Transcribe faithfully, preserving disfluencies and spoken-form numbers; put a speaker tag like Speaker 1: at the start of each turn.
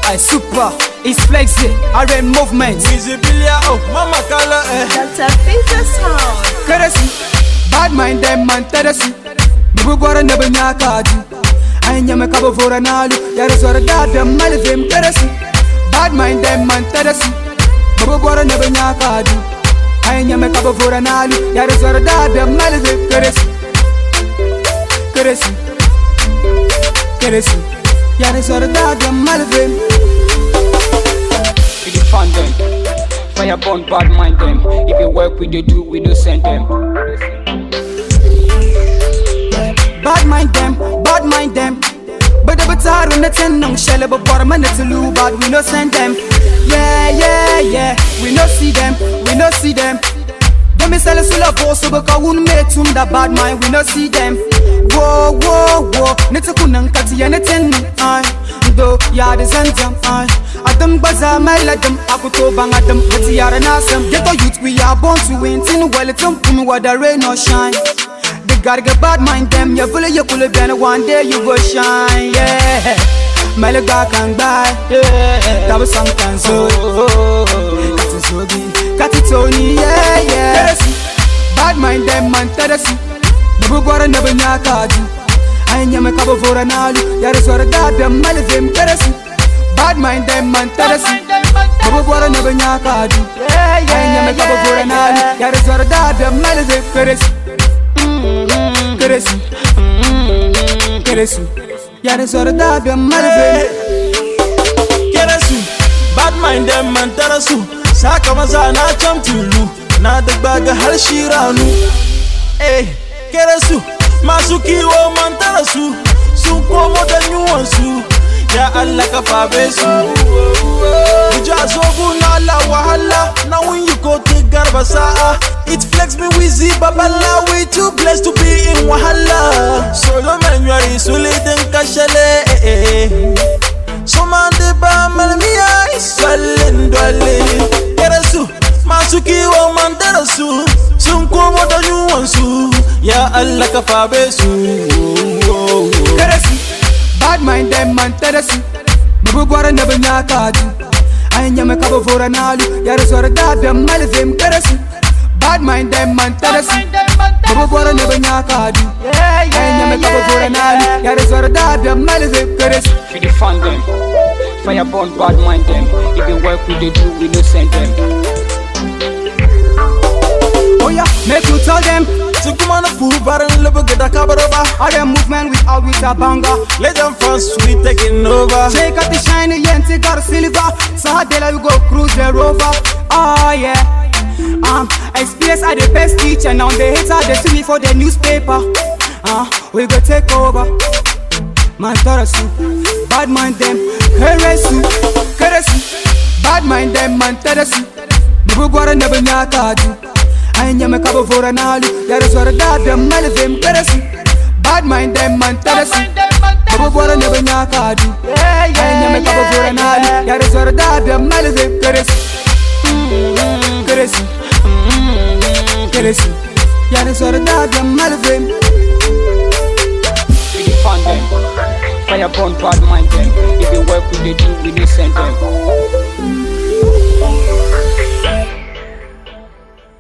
Speaker 1: I super, it's flexy, I read movement.
Speaker 2: Visibilia, oh, mama kala eh.
Speaker 3: Doctor Peter Sound.
Speaker 1: Keresi, bad mind them man teresi. Bubu gwara nebe nyakadi. Anya me kabo fora nalu, yare swara dada malivim keresi. Bad mind them man teresi. Bubu gwara nebe nyakadi. Anya me kabo fora nalu, yare swara dada malivim keresi. Keresi, keresi, yare swara dada malivim.
Speaker 4: We defend them, fire burn bad mind them. If you work we do, do we do send them.
Speaker 1: Bad mind them, bad mind them. But the batar when the ten no shell but bottom and it's a loo bad we no send them. Yeah, yeah, yeah, we no see them, we no see them. Don't me sell a sula boss but I wouldn't make tune that bad mind, we no see them. Whoa, whoa, whoa, Netakunan Kati and a ten I do ya the Zenzam I Adam Baza Maladam Akuto Bang Adam Katiara Nasam. Get a youth we are born to win tin well it's um whether rain or shine. Gotta get bad mind them, you fully you could have been one day you go shine, yeah. My leg back and by, yeah. That was something so. Cut it so good, cut it Tony, yeah, yeah. Bad mind them, man, Tedesi. Never got a never nyakadi. I ain't a couple for an alley, there is what a goddamn malivim, Tedesi. Bad mind them, man, Tedesi. Never got a never nyakadi. I ain't a couple for an alley, there is what a goddamn malivim, Tedesi. Keresi, Keresi, yare sora da be malve.
Speaker 2: Keresu, bad mind them man tarasu. Saka maza na cham tulu, na da baga har shiranu. Eh, Keresu, masuki wo man tarasu. Su komo da nyuwansu, ya Allah ka fabesu. Uja sobu na la wahala, now when you go to garba saa. It flex me wheezy, babala, we too blessed to be in Wahala. Solo man, you are isolated, kashale. So man, the bamel me eyes, swelling, dwelling. Keresu, Masuki, oh man, terasu. Soon come what you want to. Ya Allah, kafabesu.
Speaker 1: Keresi, bad mind them man, teresi. Never got a never nyakadi. I ain't a couple for an alley, yare sora da be malvim, Keresi. Bad mind them man teresi. Never got a never nyakadi. I ain't a couple for an alley, yare sora da be malvim, Keresi.
Speaker 4: We defend them, fire burn bad mind them. If you work we do, we no send them.
Speaker 1: Oh yeah, make you tell them.
Speaker 2: So come on, fool, but I'm never get a cover over.
Speaker 1: All them movement without with a banger.
Speaker 2: Let them first we taking over.
Speaker 1: Shake out the shiny yente got a silver. Sahadela we go cruise the rover. Oh yeah. Um, experience are the best teacher. Now the haters they see me for the newspaper. Uh, we go take over. Man tarasu, bad mind them. Keresu, keresu. Bad mind them man tarasu. Never got a never nyakadi. I ain't a couple for an alley, there is what a goddamn malivim, Keresi. Bad mind them man teresi. Never got a never nyakadi. I ain't a couple for an alley, there is what a goddamn malivim, Keresi. Keresi, Keresi, there is what a goddamn malivim.
Speaker 4: We defend them, fire burn bad mind them. If you work we do, we no send them.